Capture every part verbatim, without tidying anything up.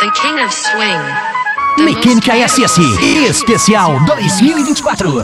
The King of Swing. Mecânica S S Especial dois mil e vinte e quatro.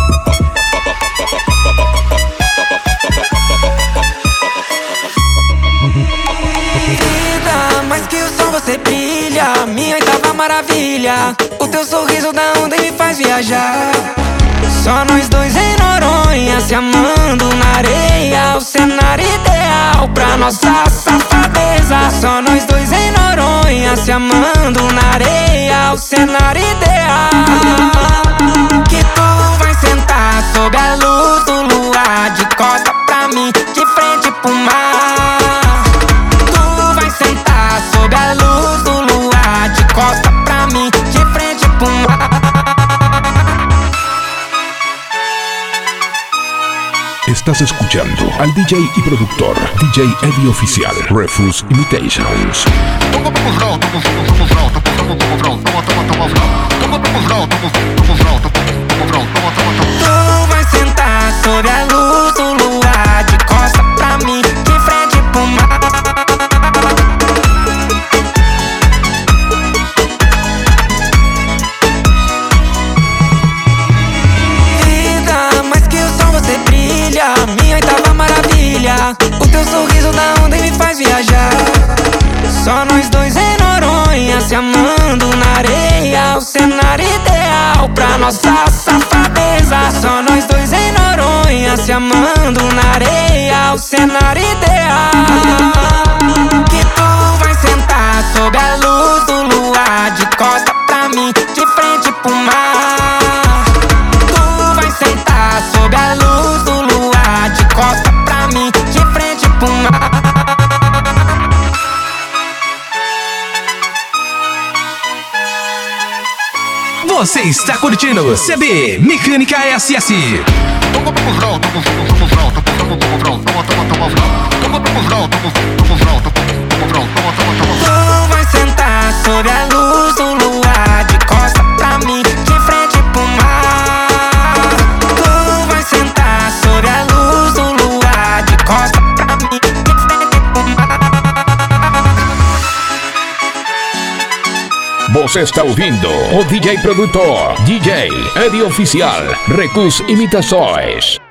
Vida, mais que o sol você brilha, minha oitava maravilha. O teu sorriso da onda me faz viajar. Só nós dois em Noronha, se amando na areia. O cenário ideal pra nossa safadeza. Só nós dois em Noronha, se amando na areia. O cenário ideal. Que tu vai sentar sob a luz do luar, de costa pra mim, de frente pro mar. Tu vai sentar sob a luz do luar, de costa pra mim, de frente pro mar. Estás escuchando al D J y productor D J Eddie Oficial, Refuse Imitations. Tu vai sentar sob a luz do luar, de costa pra mim, de frente pro mar. Vida, mais que o sol você brilha, minha oitava maravilha. O teu sorriso da onda me faz viajar. Só nós dois em Noronha, se amando na areia. O cenário ideal pra nossa safadeza. Só nós dois em Noronha, se amando na areia. O cenário ideal. Que tu vai sentar sob a luz do luar, de costa pra mim, de frente pro mar. Tu vai sentar sob a luz do luar, de costa pra mim, de frente pro mar. Você está curtindo C B Mecânica S S. Tu vai sentar sob a luz do luar, de costa pra mim, de frente pro mar. Tu vai sentar sob a luz do luar, de costa pra mim, de frente pro mar. Você está ouvindo o D J produtor D J Eddie Oficial, Recus Imitações.